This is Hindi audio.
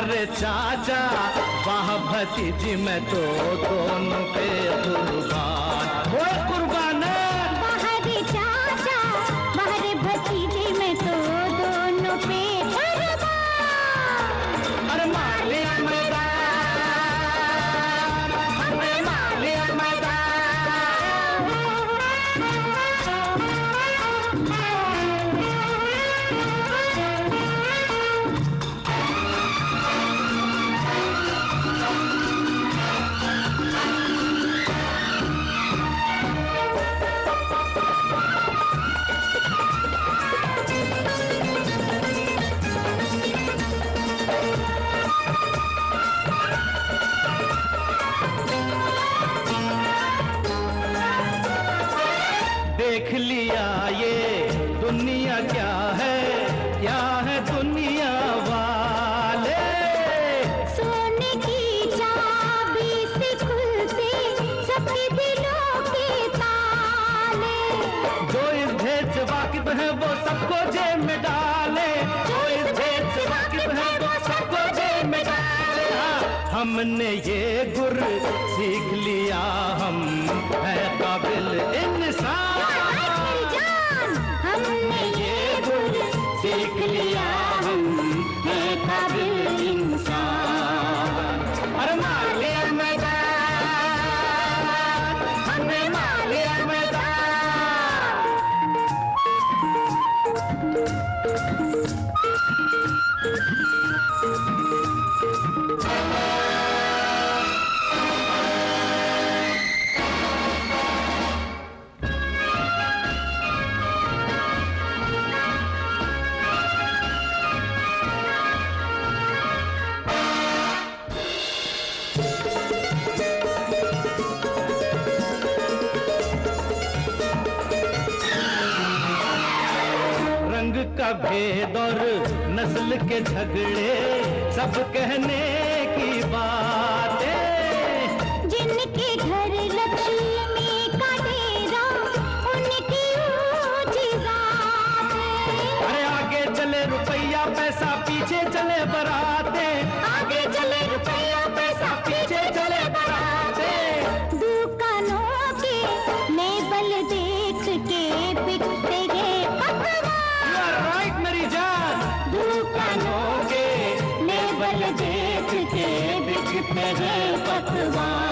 हमारे चाचा वाह भतीजी मैं तो दोनों पे कुर्बान। वो कुर्बान हमारे चाचा हमारे भतीजे मैं तो दोनों पे कुर्बान। अरे मार लिया मैदान, हमने मार लिया मैदान। देख लिया ये दुनिया क्या है दुनिया वाले। सोने की चाबी से खुलते सबके दिलों के ताले। जो इस भेद से वाकिफ है वो सबको जेब में डाले। जो इस भेद से वाकिफ है वो सबको जेब में डाले। हमने ये गुर सीख लिया हम है काबिल इंसान। हमने ये गुर सीख लिया हम है काबिल इंसान। अरे मार लिया मैदान, हमने मार लिया मैदान। रंग का भेद और नस्ल के झगड़े सब कहने की बातें। जिनके घर लक्ष्मी का डेरा उनकी ऊंची जात है। अरे आगे चले रुपया पैसा पीछे चले बराते। आगे चले रुपया पैसा पीछे चले बराते। दुकानों के लेबल देख के बिकते हैं पकवान। राइट मेरी जान। दुकानों के लेबल देख के बिकते हैं पकवान।